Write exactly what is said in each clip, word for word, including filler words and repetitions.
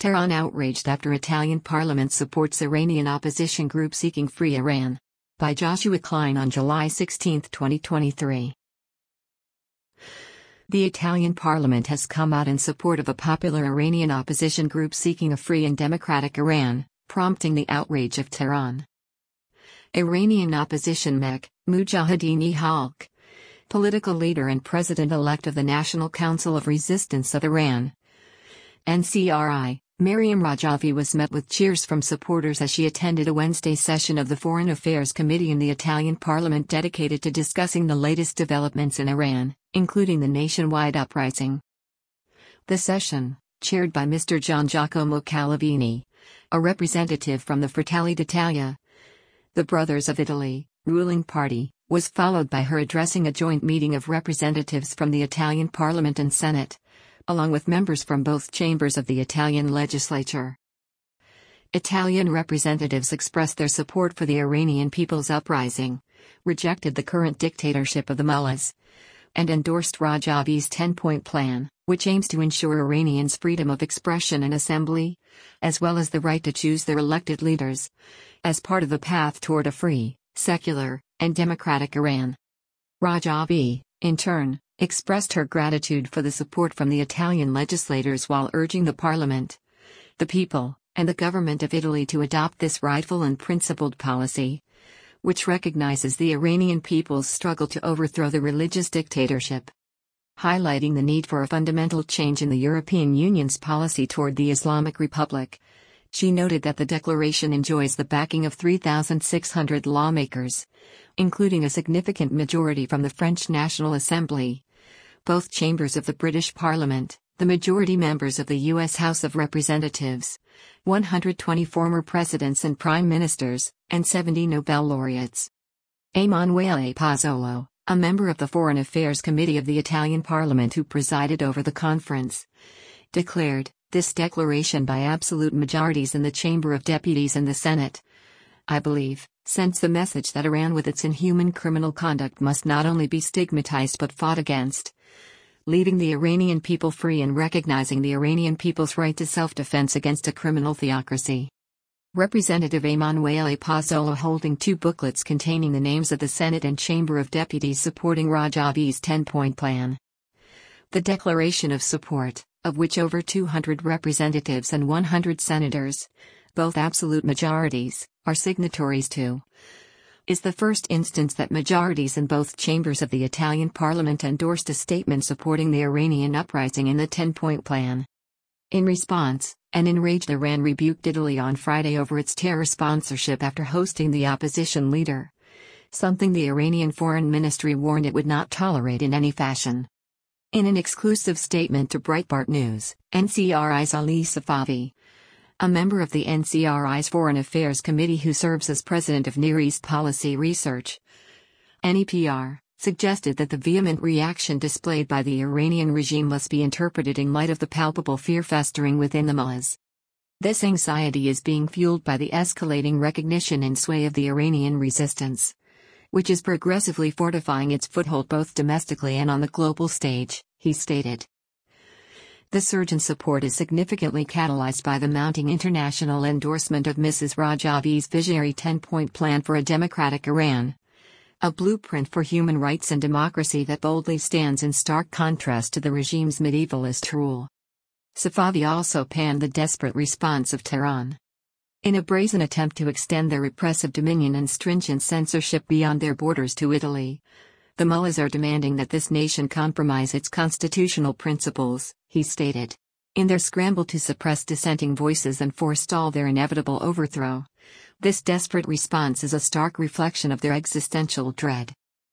Tehran outraged after Italian parliament supports Iranian opposition group seeking free Iran. By Joshua Klein on July sixteenth, twenty twenty-three. The Italian parliament has come out in support of a popular Iranian opposition group seeking a free and democratic Iran, prompting the outrage of Tehran. Iranian opposition M E K, Mujahideen-e-Khalq, political leader and president-elect of the National Council of Resistance of Iran, N C R I, Maryam Rajavi was met with cheers from supporters as she attended a Wednesday session of the Foreign Affairs Committee in the Italian parliament dedicated to discussing the latest developments in Iran, including the nationwide uprising. The session, chaired by Mister Gian Giacomo Calavini, a representative from the Fratelli d'Italia, the Brothers of Italy, ruling party, was followed by her addressing a joint meeting of representatives from the Italian Parliament and Senate, along with members from both chambers of the Italian legislature. Italian representatives expressed their support for the Iranian people's uprising, rejected the current dictatorship of the mullahs, and endorsed Rajavi's ten-point plan, which aims to ensure Iranians' freedom of expression and assembly, as well as the right to choose their elected leaders, as part of the path toward a free, secular, and democratic Iran. Rajavi, in turn, expressed her gratitude for the support from the Italian legislators while urging the parliament, the people, and the government of Italy to adopt this rightful and principled policy, which recognizes the Iranian people's struggle to overthrow the religious dictatorship. Highlighting the need for a fundamental change in the European Union's policy toward the Islamic Republic, she noted that the declaration enjoys the backing of three thousand six hundred lawmakers, including a significant majority from the French National Assembly, both chambers of the British Parliament, the majority members of the U S House of Representatives, one hundred twenty former presidents and prime ministers, and seventy Nobel laureates. Emanuele Pozzolo, a member of the Foreign Affairs Committee of the Italian Parliament who presided over the conference, declared, "This declaration by absolute majorities in the Chamber of Deputies and the Senate, I believe, sends the message that Iran with its inhuman criminal conduct must not only be stigmatized but fought against, leaving the Iranian people free and recognizing the Iranian people's right to self-defense against a criminal theocracy." Representative Emanuele Pozzolo, holding two booklets containing the names of the Senate and Chamber of Deputies supporting Rajavi's ten-point plan. The declaration of support, of which over two hundred representatives and one hundred senators, both absolute majorities, are signatories to, is the first instance that majorities in both chambers of the Italian parliament endorsed a statement supporting the Iranian uprising in the ten-point plan. In response, an enraged Iran rebuked Italy on Friday over its terror sponsorship after hosting the opposition leader, something the Iranian Foreign Ministry warned it would not tolerate in any fashion. In an exclusive statement to Breitbart News, N C R I's Ali Safavi, a member of the N C R I's Foreign Affairs Committee who serves as president of Near East Policy Research, N E P R, suggested that the vehement reaction displayed by the Iranian regime must be interpreted in light of the palpable fear festering within the mullahs. This anxiety is being fueled by the escalating recognition and sway of the Iranian resistance, which is progressively fortifying its foothold both domestically and on the global stage, he stated. The surge in support is significantly catalyzed by the mounting international endorsement of Missus Rajavi's visionary ten-point plan for a democratic Iran, a blueprint for human rights and democracy that boldly stands in stark contrast to the regime's medievalist rule. Safavi also panned the desperate response of Tehran. In a brazen attempt to extend their repressive dominion and stringent censorship beyond their borders to Italy, the mullahs are demanding that this nation compromise its constitutional principles, he stated. In their scramble to suppress dissenting voices and forestall their inevitable overthrow, this desperate response is a stark reflection of their existential dread.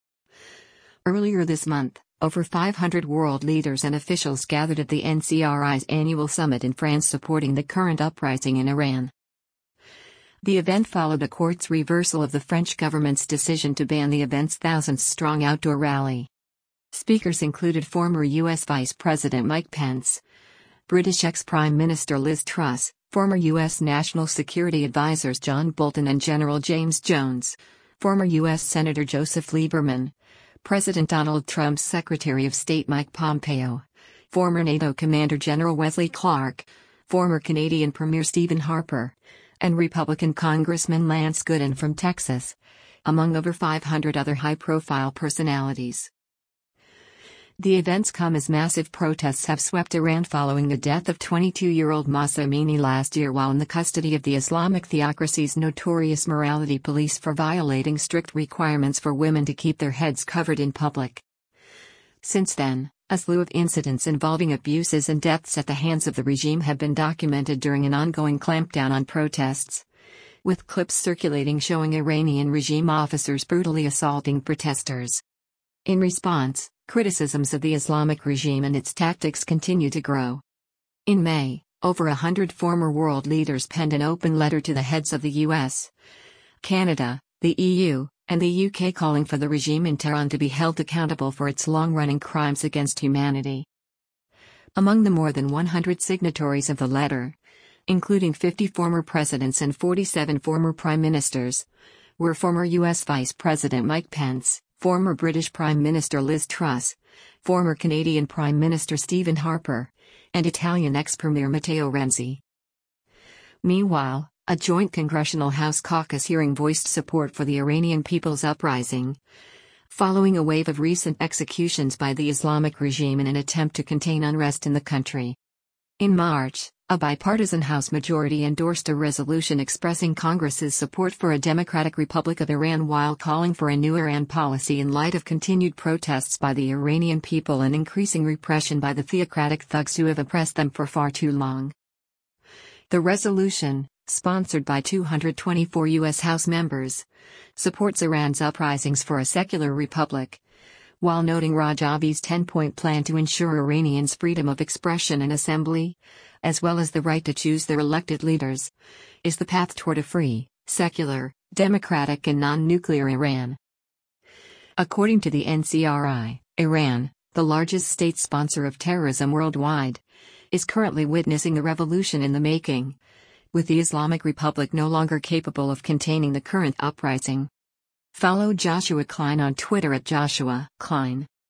Earlier this month, over five hundred world leaders and officials gathered at the N C R I's annual summit in France supporting the current uprising in Iran. The event followed a court's reversal of the French government's decision to ban the event's thousands-strong outdoor rally. Speakers included former U S Vice President Mike Pence, British ex-Prime Minister Liz Truss, former U S National Security Advisors John Bolton and General James Jones, former U S Senator Joseph Lieberman, President Donald Trump's Secretary of State Mike Pompeo, former NATO Commander General Wesley Clark, former Canadian Premier Stephen Harper, and Republican Congressman Lance Gooden from Texas, among over five hundred other high-profile personalities. The events come as massive protests have swept Iran following the death of twenty-two-year-old Mahsa Amini last year while in the custody of the Islamic theocracy's notorious morality police for violating strict requirements for women to keep their heads covered in public. Since then, a slew of incidents involving abuses and deaths at the hands of the regime have been documented during an ongoing clampdown on protests, with clips circulating showing Iranian regime officers brutally assaulting protesters. In response, criticisms of the Islamic regime and its tactics continue to grow. In May, over a hundred former world leaders penned an open letter to the heads of the U S, Canada, the E U, and the U K calling for the regime in Tehran to be held accountable for its long-running crimes against humanity. Among the more than one hundred signatories of the letter, including fifty former presidents and forty-seven former prime ministers, were former U S Vice President Mike Pence, former British Prime Minister Liz Truss, former Canadian Prime Minister Stephen Harper, and Italian ex-Premier Matteo Renzi. Meanwhile, a joint Congressional House caucus hearing voiced support for the Iranian People's Uprising, following a wave of recent executions by the Islamic regime in an attempt to contain unrest in the country. In March, a bipartisan House majority endorsed a resolution expressing Congress's support for a democratic Republic of Iran while calling for a new Iran policy in light of continued protests by the Iranian people and increasing repression by the theocratic thugs who have oppressed them for far too long. The resolution, sponsored by two hundred twenty-four U S House members, supports Iran's uprisings for a secular republic, while noting Rajavi's ten-point plan to ensure Iranians' freedom of expression and assembly, as well as the right to choose their elected leaders, is the path toward a free, secular, democratic and non-nuclear Iran. According to the N C R I, Iran, the largest state sponsor of terrorism worldwide, is currently witnessing a revolution in the making, with the Islamic Republic no longer capable of containing the current uprising. Follow Joshua Klein on Twitter at Joshua Klein.